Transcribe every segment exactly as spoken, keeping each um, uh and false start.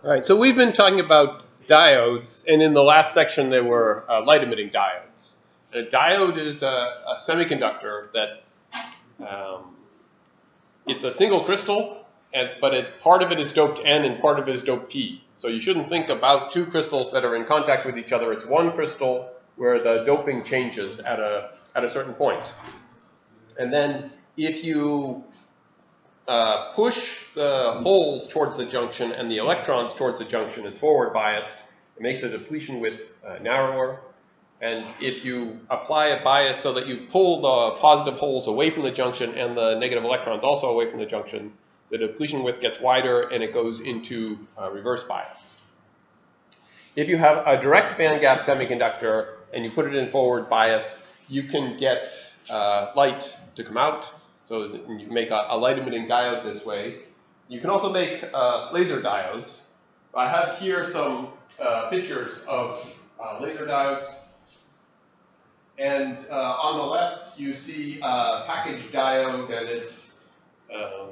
All right, so we've been talking about diodes, and in the last section there were uh, light-emitting diodes. A diode is a, a semiconductor that's, um, it's a single crystal, and, but it, part of it is doped N and part of it is doped P. So you shouldn't think about two crystals that are in contact with each other. It's one crystal where the doping changes at a, at a certain point. And then if you Uh, push the holes towards the junction and the electrons towards the junction, it's forward biased. It makes the depletion width uh, narrower. And if you apply a bias so that you pull the positive holes away from the junction and the negative electrons also away from the junction, the depletion width gets wider and it goes into uh, reverse bias. If you have a direct bandgap semiconductor and you put it in forward bias, you can get uh, light to come out. So you make a, a light-emitting diode this way. You can also make uh, laser diodes. I have here some uh, pictures of uh, laser diodes. And uh, on the left, you see a package diode, and it's um,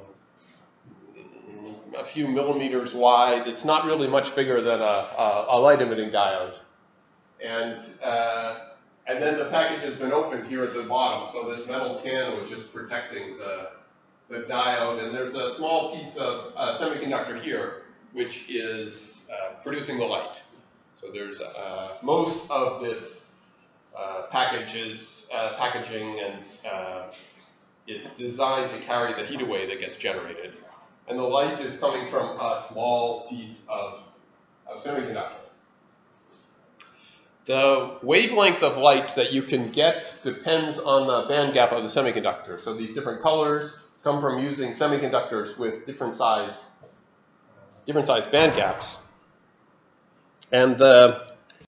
a few millimeters wide. It's not really much bigger than a, a, a light-emitting diode. And uh, And then the package has been opened here at the bottom, so this metal can was just protecting the, the diode. And there's a small piece of uh, semiconductor here, which is uh, producing the light. So there's uh, most of this uh, package is uh, packaging, and uh, it's designed to carry the heat away that gets generated. And the light is coming from a small piece of, of semiconductor. The wavelength of light that you can get depends on the band gap of the semiconductor. So these different colors come from using semiconductors with different size, different size band gaps. And the